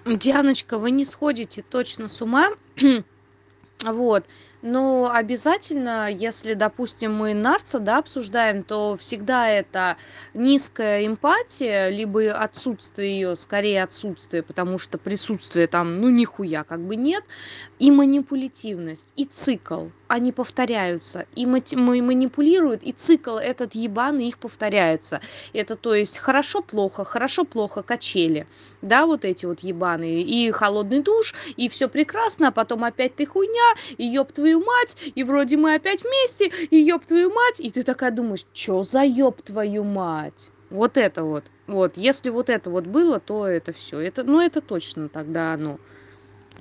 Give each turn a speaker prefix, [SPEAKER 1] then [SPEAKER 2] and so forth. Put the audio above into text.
[SPEAKER 1] Дианочка, вы не сходите точно с ума. Вот. Но обязательно, если, допустим, мы нарца, да, обсуждаем, то всегда это низкая эмпатия, либо отсутствие ее, скорее отсутствие, потому что присутствие там, ну, нихуя как бы нет, и манипулятивность, и цикл. Они повторяются, и манипулируют, и цикл этот ебаный их повторяется. Это то есть хорошо, плохо, качели, да, вот эти вот ебаные, и холодный душ, и все прекрасно, а потом опять ты хуйня, и ёб твою мать, и вроде мы опять вместе, и ёб твою мать, и ты такая думаешь, чё за ёб твою мать? Вот это вот. Вот, если вот это вот было, то это все. Это, ну, это точно тогда оно.